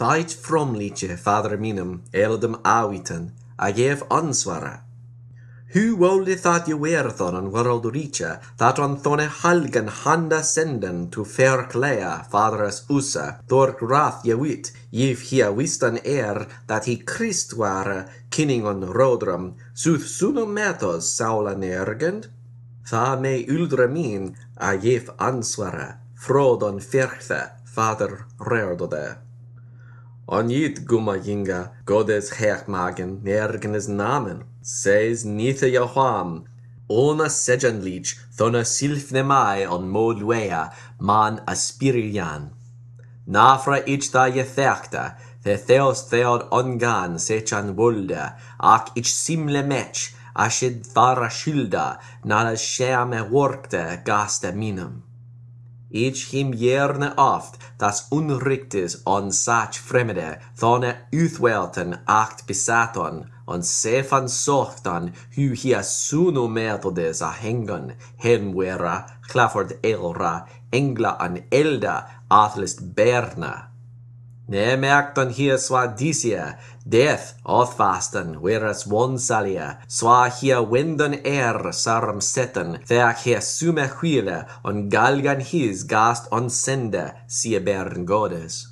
Thait fromliedje, vader minum, eldum awitan, ef answara. Hu wolde that je werthon an world richa, that on thone halgan handa senden to verklea, fatheras usa, dork rath je wit, if he wistan that he Christ ware, kinning on rodrum, suth sunum metos saula nergend? Tha me uldra min, ef answara, frodon verchtha, father reordode. On jit gumma jinga, godes hermagen, nergenes namen, says nithe Johann, ona sejanlich, thona silfne mai on modwea, man aspirian. Nafra ich da je thechta, the theos theod ongan sechan wulda, ac ich simle mech, ashid thara shilda, nala shame workte gaste minum. Ich him jerne oft, das unrichtes on sach fremede, thone uthwelten acht besaton, on sefan sochtan, hu hia suno methodes a hengen, helmwera, Clafford elra, engla an elda, athlist berna. Ne merktan hier swadisia, death othfasten, whereas one salia, swa hier winden sarm setten, theak hier sume huile, on galgan his gast on sende, sie bern godes.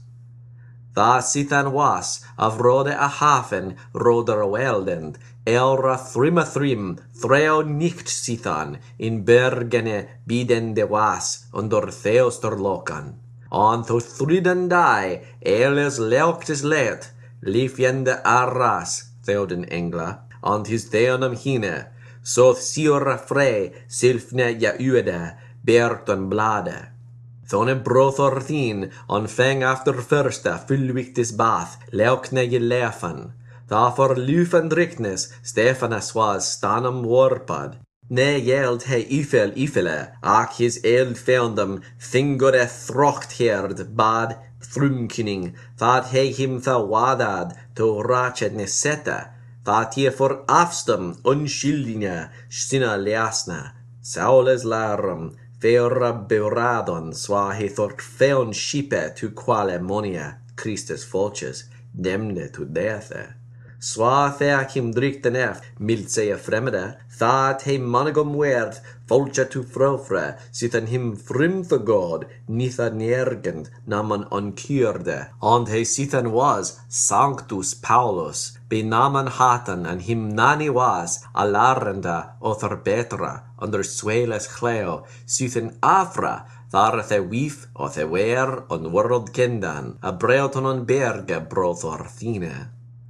Tha sithan was, av rode a hafen, roder weldend, elra thrim, threo nicht sithan, in bergene bidende was, under theoster lokan. On to thriden die, eles leuktes let, liefjende arras, theoden engla, on his theonum hine, soth siora frey, silfne ja uede, berton blade. Thone brothor thin, on feng after första, fullviktis bath, leukne je lefan. Tha for lufan dricknes, Stefanas was stanum warpad. Ne jeld he ifele, ac his eld feundum, thingode throcht herd, bad, thrumkinning, that he him tha wadad, to rachet neseta, that ye for afstum, unschildinja, stina leasna, saules larum, Vera beuradon, swa he thort feon shipe tu quale monia, Christus folches, demne tu deathe. Swa theac him drichten ef, miltseia fremede, that he manigum werd, folcha tu frofre, sithan him frim for God, nitha nergend, naman uncurde, and he sithan was, Sanctus Paulus, be naman hatan, and him nani was, alarenda, other betra, under sueles cleo, sithan afra, thar the wif, o the wer, on world kendan, a breoton on berge brothor thine.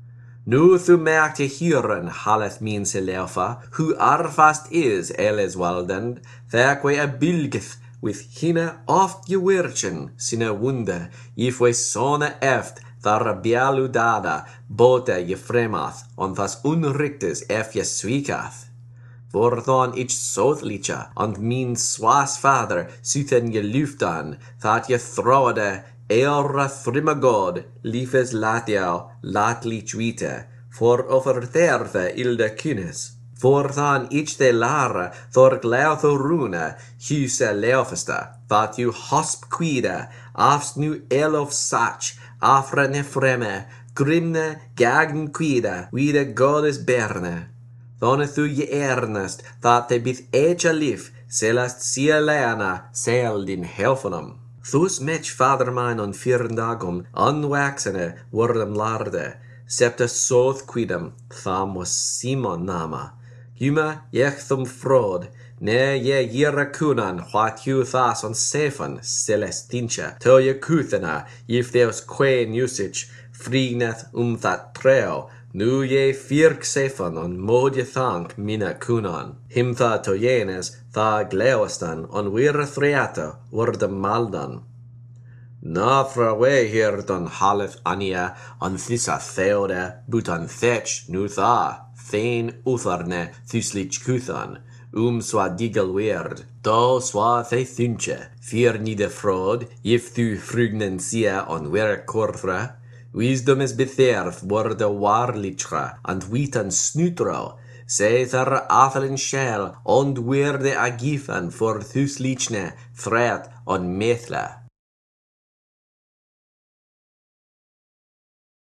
Nu thu merkt je hieren haleth min se leufa, hu arfast is eles waldend, thakwe a bilgith, with hine oft je wirchen, sine wunde, if we sone eft, thar bialu dada, bote je fremath, on thas unrichtes ef je swikath. Vorthon ich sothlicha, and min swas father, suthen je luftan, that je throwade, Eora thrimagod, lifes latiao, latlich vite, for offer terve ilde kynes. Forthan ich de lara, thor gleotho runa, huse leofesta, that you hosp quida, afs nu elof sach, afra nefreme, grimne, gagn quida, vide godes berne. Thone thu je ernest, that te bith echa lif, selast sia leana, seldin helfonum. Thus mech father mine on firndagum, unwaxene, wordum larde, septa soth quidem, tham was Simon nama. Huma jechthum frod, ne je jiracunan, what you thas on Sephan, celestincha, to je kuthena, if theos quen usage, frigneth that treo, nu je firk Sephan on mod je thank mina kunan. Him tha to jenes, tha gleostan, on vira threata, wordum maldan. Na fra we hirdon haleth ania, on thissa theode, butan thech, nu tha, thein utharne, thuslich kuthan, swa digel weird, do swa the thunche, fear nide fraud, if thu frugnen sia on were korthra, wisdom is betherf worde warlichra, and witan snutro, Seithar athelin shell, ond weirde agifan for thuslichne, threat on methla.